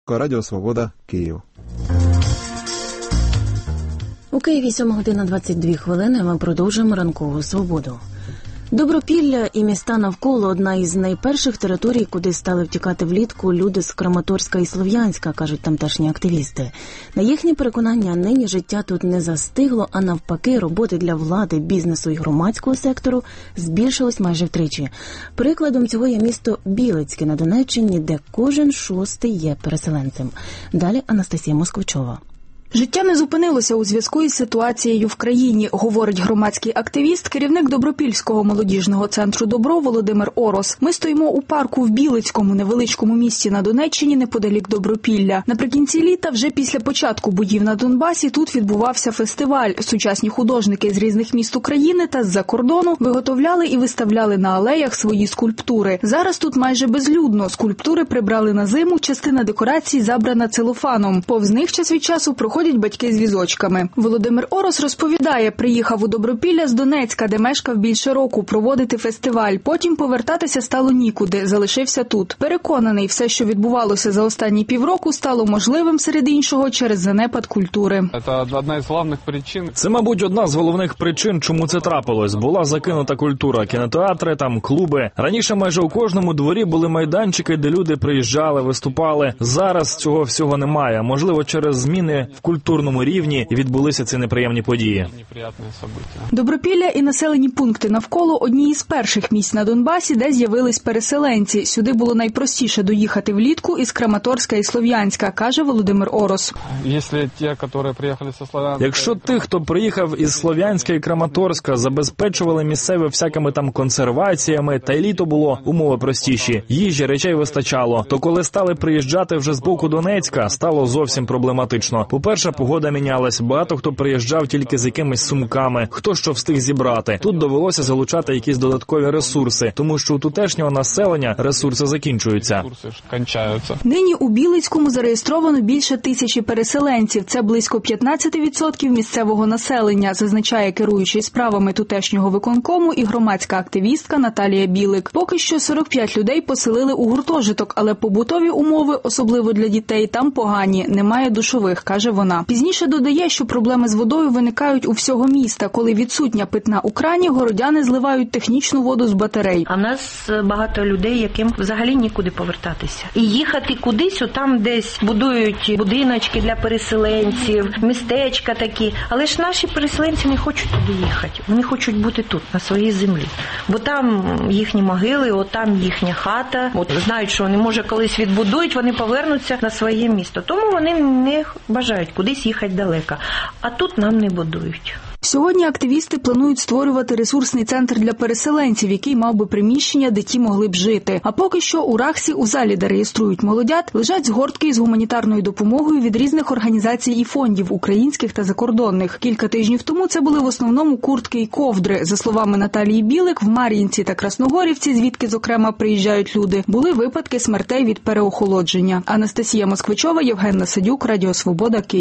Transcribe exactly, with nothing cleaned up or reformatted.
Радіо Свобода, Київ. У Києві сьома година двадцять дві хвилини. Ми продовжуємо ранкову свободу. Добропілля і міста навколо – одна із найперших територій, куди стали втікати влітку люди з Краматорська і Слов'янська, кажуть тамтешні активісти. На їхнє переконання, нині життя тут не застигло, а навпаки, роботи для влади, бізнесу і громадського сектору збільшилось майже втричі. Прикладом цього є місто Білицьке на Донеччині, де кожен шостий є переселенцем. Далі Анастасія Москвичова. Життя не зупинилося у зв'язку із ситуацією в країні, говорить громадський активіст, керівник Добропільського молодіжного центру «Добро» Володимир Орос. Ми стоїмо у парку в Білицькому, невеличкому місті на Донеччині, неподалік Добропілля. Наприкінці літа, вже після початку боїв на Донбасі, тут відбувався фестиваль. Сучасні художники з різних міст України та з-за кордону виготовляли і виставляли на алеях свої скульптури. Зараз тут майже безлюдно. Скульптури прибрали на зиму, частина декорацій забрана целофаном. Повз них час від часу проходять Ходять батьки з візочками. Володимир Орос розповідає, приїхав у Добропілля з Донецька, де мешкав більше року, проводити фестиваль. Потім повертатися стало нікуди, залишився тут. Переконаний, все, що відбувалося за останні півроку, стало можливим, серед іншого, через занепад культури. Це одна із головних причин. Це, мабуть, одна з головних причин, чому це трапилось. Була закинута культура, кінотеатри, там клуби. Раніше майже у кожному дворі були майданчики, де люди приїжджали, виступали. Зараз цього всього немає. Можливо, через зміни в культурному рівні відбулися ці неприємні події. Добропілля і населені пункти навколо – одні із перших місць на Донбасі, де з'явились переселенці. Сюди було найпростіше доїхати влітку із Краматорська і Слов'янська, каже Володимир Орос. Якщо тих, хто приїхав із Слов'янська і Краматорська, забезпечували місцеві всякими там консерваціями, та й літо було, умови простіші, їжі, речей вистачало, то коли стали приїжджати вже з боку Донецька, стало зовсім проблематично. По-перше, погода мінялась, багато хто приїжджав тільки з якимись сумками, хто що встиг зібрати. Тут довелося залучати якісь додаткові ресурси, тому що у тутешнього населення ресурси закінчуються. Нині у Білицькому зареєстровано більше тисячі переселенців. Це близько п'ятнадцять відсотків місцевого населення, зазначає керуючий справами тутешнього виконкому і громадська активістка Наталія Білик. Поки що сорок п'ять людей поселили у гуртожиток, але побутові умови, особливо для дітей, там погані, немає душових, каже вона. Пізніше додає, що проблеми з водою виникають у всього міста. Коли відсутня питна у крані, городяни зливають технічну воду з батарей. А в нас багато людей, яким взагалі нікуди повертатися. І їхати кудись, там десь будують будиночки для переселенців, містечка такі. Але ж наші переселенці не хочуть туди їхати. Вони хочуть бути тут, на своїй землі. Бо там їхні могили, от там їхня хата. От знають, що вони, може, колись відбудують, вони повернуться на своє місто. Тому вони не бажають кудись їхати далеко. А тут нам не будують. Сьогодні активісти планують створювати ресурсний центр для переселенців, який мав би приміщення, де ті могли б жити. А поки що у Рахсі, у залі, де реєструють молодят, лежать згортки із гуманітарною допомогою від різних організацій і фондів, українських та закордонних. Кілька тижнів тому це були в основному куртки і ковдри. За словами Наталії Білик, в Мар'їнці та Красногорівці, звідки, зокрема, приїжджають люди, були випадки смертей від переохолодження. Анастасія Москвичова, Євген Насадюк, Радіо Свобода, Київ.